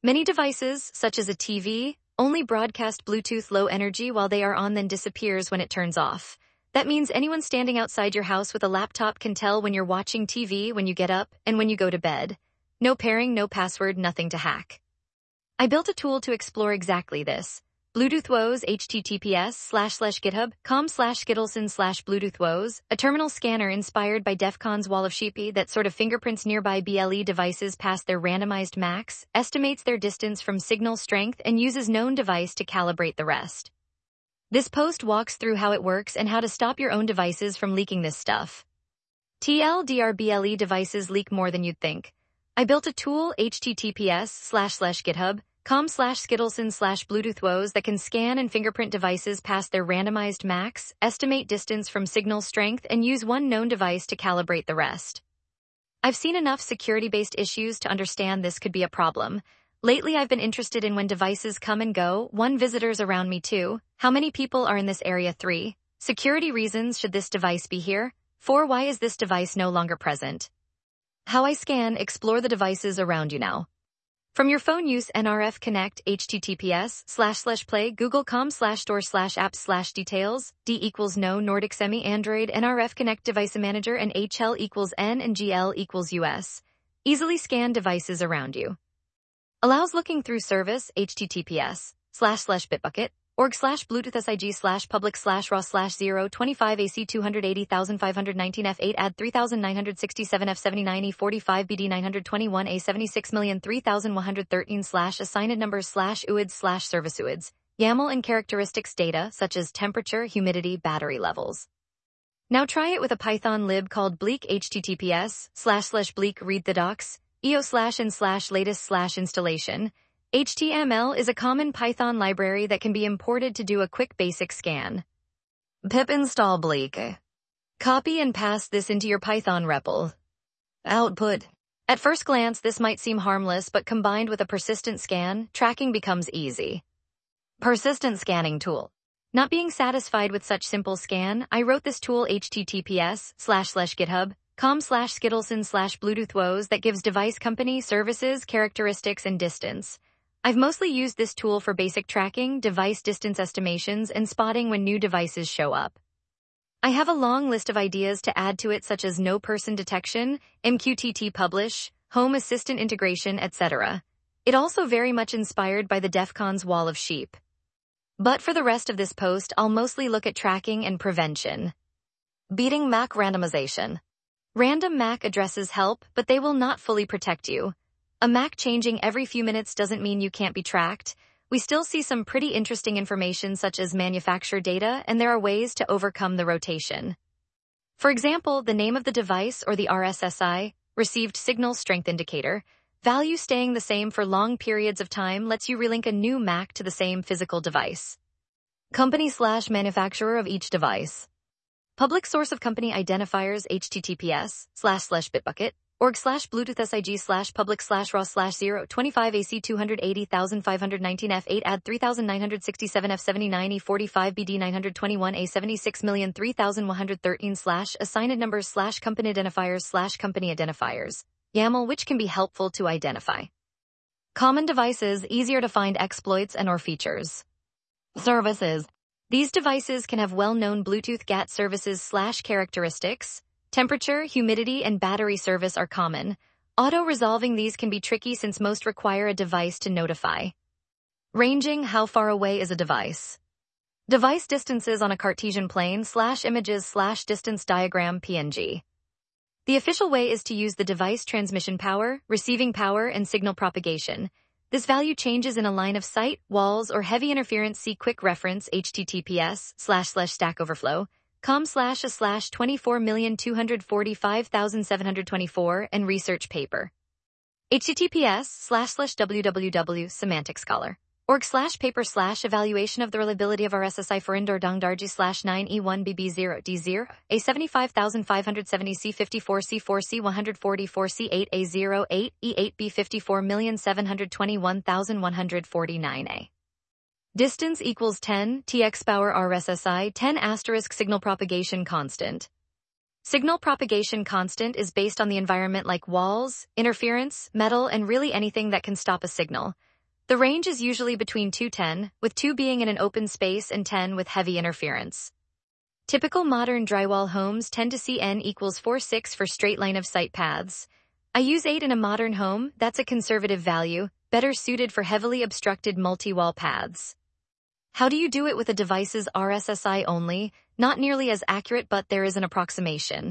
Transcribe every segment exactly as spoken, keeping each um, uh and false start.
Many devices, such as a T V, only broadcast Bluetooth low energy while they are on, then disappears when it turns off. That means anyone standing outside your house with a laptop can tell when you're watching T V when you get up and when you go to bed. No pairing, no password, nothing to hack. I built a tool to explore exactly this. Bluetooth woes, https slash slash github com slash skittleson slash Bluetooth woes, a terminal scanner inspired by DEF CON's Wall of Sheepy that sort of fingerprints nearby B L E devices past their randomized max, estimates their distance from signal strength, and uses known device to calibrate the rest. This post walks through how it works and how to stop your own devices from leaking this stuff. T L D R B L E devices leak more than you'd think. I built a tool, https slash slash github com slash skittleson slash Bluetooth woes, that can scan and fingerprint devices past their randomized max, estimate distance from signal strength, and use one known device to calibrate the rest. I've seen enough security-based issues to understand this could be a problem. Lately, I've been interested in when devices come and go. One, visitors around me. Two, how many people are in this area. Three, security reasons, should this device be here? Four, why is this device no longer present? How I scan, explore the devices around you now. From your phone, use N R F Connect, https slash slash play google.com slash store slash apps slash details, D equals no Nordic semi Android N R F Connect device manager, and H L equals N and G L equals U S. Easily scan devices around you. Allows looking through service, https slash slash bitbucket org slash bluetooth sig slash public slash raw slash zero twenty-five ac two hundred eighty thousand five hundred nineteen f eight add three thousand nine hundred sixty-seven f seventy-nine e forty-five bd nine hundred twenty-one a seventy-six million three thousand one hundred thirteen slash assigned numbers slash U I Ds slash service U I Ds, YAML and characteristics data such as temperature, humidity, battery levels. Now try it with a Python lib called bleak, https slash slash bleak read the docs, eo slash and slash latest slash installation. H T M L is a common Python library that can be imported to do a quick basic scan. Pip install bleak. Copy and paste this into your Python R E P L. Output. At first glance, this might seem harmless, but combined with a persistent scan, tracking becomes easy. Persistent scanning tool. Not being satisfied with such simple scan, I wrote this tool, https slash slash github com slash skittleson slash Bluetooth woes, that gives device company, services, characteristics, and distance. I've mostly used this tool for basic tracking, device distance estimations, and spotting when new devices show up. I have a long list of ideas to add to it, such as no person detection, M Q T T publish, home assistant integration, et cetera. It also very much inspired by the DEF CON's Wall of Sheep. But for the rest of this post, I'll mostly look at tracking and prevention. Beating M A C randomization. Random M A C addresses help, but they will not fully protect you. A M A C changing every few minutes doesn't mean you can't be tracked. We still see some pretty interesting information such as manufacturer data, and there are ways to overcome the rotation. For example, the name of the device or the R S S I, received signal strength indicator, value staying the same for long periods of time lets you relink a new M A C to the same physical device. Company slash manufacturer of each device. Public source of company identifiers, https slash slash bitbucket org slash bluetooth sig slash public slash raw slash zero twenty-five ac two hundred eighty thousand five hundred nineteen f eight add three thousand nine hundred sixty-seven f seventy-nine e forty-five bd nine hundred twenty-one a seventy-six million three thousand one hundred thirteen slash assigned numbers slash company identifiers slash company identifiers, YAML, which can be helpful to identify common devices, easier to find exploits and or features. Services. These devices can have well-known Bluetooth G A T services slash characteristics. Temperature, humidity, and battery service are common. Auto-resolving these can be tricky since most require a device to notify. Ranging, how far away is a device? Device distances on a Cartesian plane slash images slash distance diagram P N G. The official way is to use the device transmission power, receiving power, and signal propagation. This value changes in a line of sight, walls, or heavy interference. See quick reference, https slash slash stack overflow. com slash a slash twenty-four million two hundred forty-five thousand seven hundred twenty-four and research paper. https slash slash www semantic scholar org slash paper slash evaluation of the reliability of R S S I for indoor dongdarji slash nine E one B B zero D zero A seventy-five thousand five hundred seventy C fifty-four C four C one hundred forty-four C eight A zero eight E eight B fifty-four million seven hundred twenty-one thousand one hundred forty-nine A. Distance equals ten, Tx power R S S I ten asterisk signal propagation constant. Signal propagation constant is based on the environment like walls, interference, metal, and really anything that can stop a signal. The range is usually between two to ten, with two being in an open space and ten with heavy interference. Typical modern drywall homes tend to see N equals four point six for straight line of sight paths. I use eight in a modern home. That's a conservative value, better suited for heavily obstructed multi-wall paths. How do you do it with a device's R S S I only? Not nearly as accurate, but there is an approximation.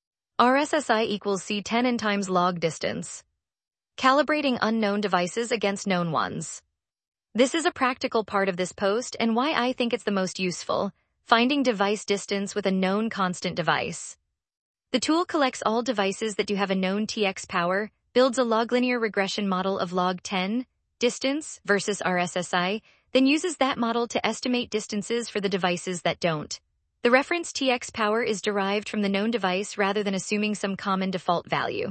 R S S I equals C ten N times log distance. Calibrating unknown devices against known ones. This is a practical part of this post and why I think it's the most useful. Finding device distance with a known constant device. The tool collects all devices that do have a known T X power, builds a log linear regression model of log ten, distance versus R S S I, then uses that model to estimate distances for the devices that don't. The reference T X power is derived from the known device rather than assuming some common default value.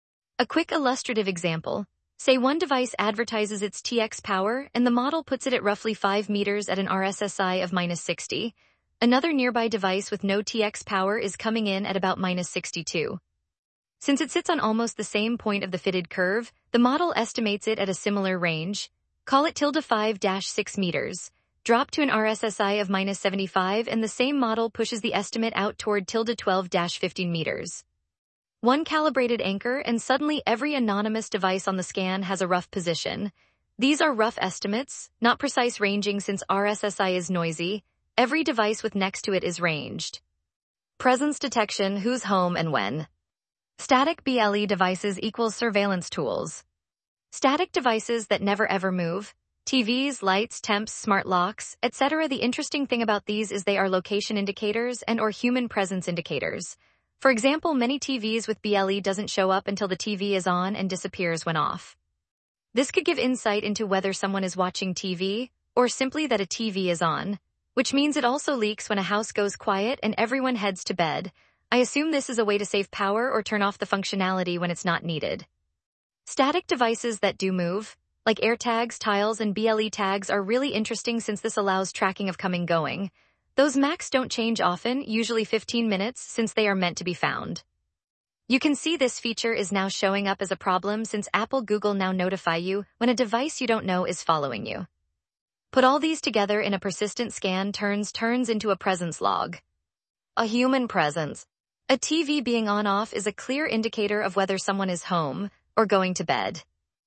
A quick illustrative example. Say one device advertises its T X power and the model puts it at roughly five meters at an R S S I of minus sixty. Another nearby device with no T X power is coming in at about minus sixty-two. Since it sits on almost the same point of the fitted curve, the model estimates it at a similar range. Call it tilde five dash six meters. Drop to an R S S I of minus seventy-five and the same model pushes the estimate out toward tilde twelve dash fifteen meters. One calibrated anchor and suddenly every anonymous device on the scan has a rough position. These are rough estimates, not precise ranging since R S S I is noisy. Every device with next to it is ranged. Presence detection, who's home and when. Static B L E devices equals surveillance tools. Static devices that never ever move. T Vs, lights, temps, smart locks, et cetera. The interesting thing about these is they are location indicators and or human presence indicators. For example, many T Vs with B L E doesn't show up until the T V is on and disappears when off. This could give insight into whether someone is watching T V or simply that a T V is on, which means it also leaks when a house goes quiet and everyone heads to bed. I assume this is a way to save power or turn off the functionality when it's not needed. Static devices that do move, like AirTags, tiles, and B L E tags are really interesting since this allows tracking of coming going. Those max don't change often, usually fifteen minutes, since they are meant to be found. You can see this feature is now showing up as a problem since Apple Google now notify you when a device you don't know is following you. Put all these together in a persistent scan turns turns into a presence log. A human presence. A T V being on-off is a clear indicator of whether someone is home or going to bed.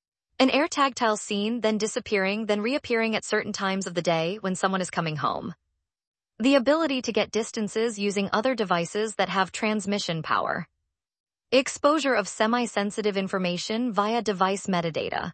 An AirTag tile seen, then disappearing, then reappearing at certain times of the day when someone is coming home. The ability to get distances using other devices that have transmission power. Exposure of semi-sensitive information via device metadata.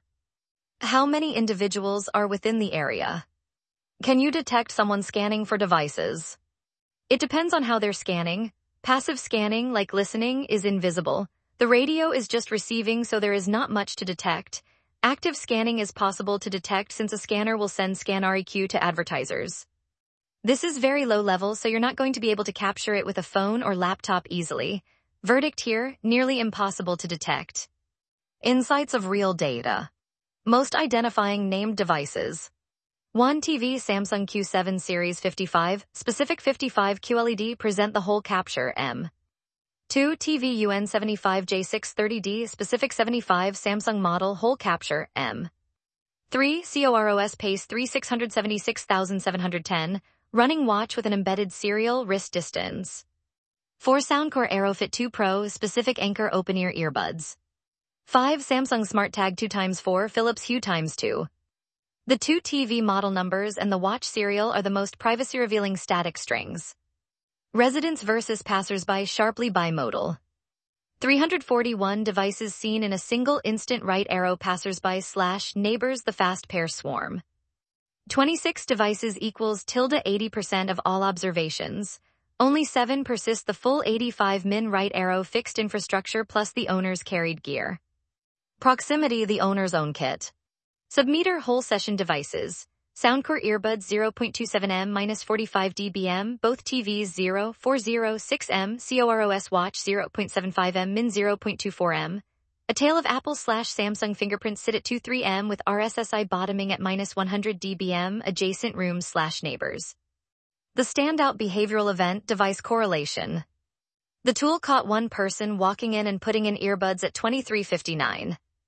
How many individuals are within the area? Can you detect someone scanning for devices? It depends on how they're scanning. Passive scanning, like listening, is invisible. The radio is just receiving, so there is not much to detect. Active scanning is possible to detect since a scanner will send ScanREQ to advertisers. This is very low level, so you're not going to be able to capture it with a phone or laptop easily. Verdict here, nearly impossible to detect. Insights of real data. Most identifying named devices. one T V Samsung Q seven Series fifty-five, specific fifty-five Q L E D present the whole capture M. two T V U N seventy-five J six thirty D, specific seventy-five Samsung model whole capture M. three COROS Pace three six seven six seven one zero, running watch with an embedded serial wrist distance. four Soundcore AeroFit two Pro, specific anchor open-ear earbuds. five Samsung SmartTag two by four Philips Hue times two. The two T V model numbers and the watch serial are the most privacy-revealing static strings. Residents versus passersby sharply bimodal. three hundred forty-one devices seen in a single instant right arrow passersby slash neighbors the fast pair swarm. twenty-six devices equals tilde eighty percent of all observations. Only seven persist the full eighty-five min right arrow fixed infrastructure plus the owner's carried gear. Proximity the owner's own kit. Submeter whole session devices. Soundcore earbuds zero point two seven millimeters minus forty-five decibels, both T Vs zero point four zero six millimeters, COROS watch zero point seven five millimeters, min zero point two four millimeters. A tail of Apple slash Samsung fingerprints sit at two point three millimeters with R S S I bottoming at minus one hundred decibels, adjacent rooms slash neighbors. The standout behavioral event, device correlation. The tool caught one person walking in and putting in earbuds at twenty-three fifty-nine.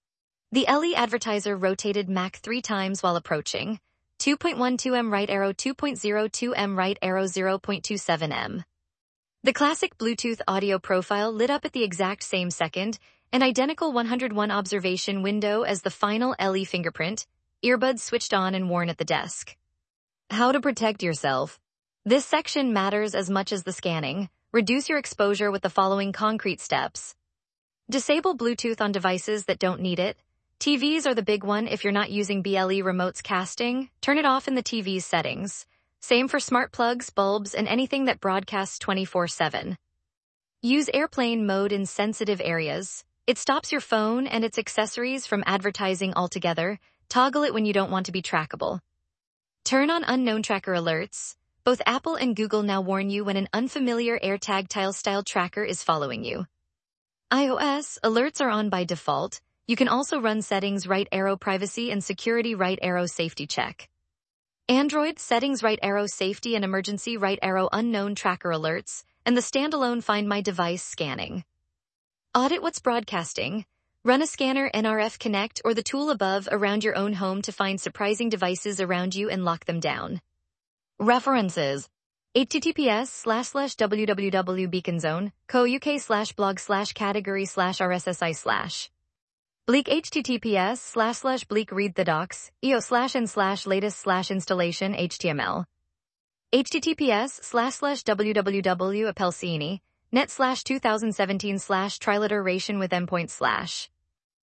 The L E advertiser rotated Mac three times while approaching. two point one two meters right arrow, two point zero two meters right arrow, zero point two seven meters. The classic Bluetooth audio profile lit up at the exact same second, an identical one hundred one observation window as the final L E fingerprint, earbuds switched on and worn at the desk. How to protect yourself. This section matters as much as the scanning. Reduce your exposure with the following concrete steps. Disable Bluetooth on devices that don't need it. T Vs are the big one. If you're not using B L E remotes casting, turn it off in the T V's settings. Same for smart plugs, bulbs, and anything that broadcasts twenty-four seven. Use airplane mode in sensitive areas. It stops your phone and its accessories from advertising altogether. Toggle it when you don't want to be trackable. Turn on unknown tracker alerts. Both Apple and Google now warn you when an unfamiliar AirTag tile-style tracker is following you. iOS alerts are on by default. You can also run settings right arrow privacy and security right arrow safety check. Android settings right arrow safety and emergency right arrow unknown tracker alerts, and the standalone Find My Device scanning. Audit what's broadcasting. Run a scanner, N R F Connect, or the tool above around your own home to find surprising devices around you and lock them down. References. https slash slash www beaconzone co uk slash blog slash category slash rssi slash Bleak https slash slash bleak read the docs, eo slash and slash latest slash installation html. https slash slash www appelcini net slash two thousand seventeen slash triliteration with endpoint slash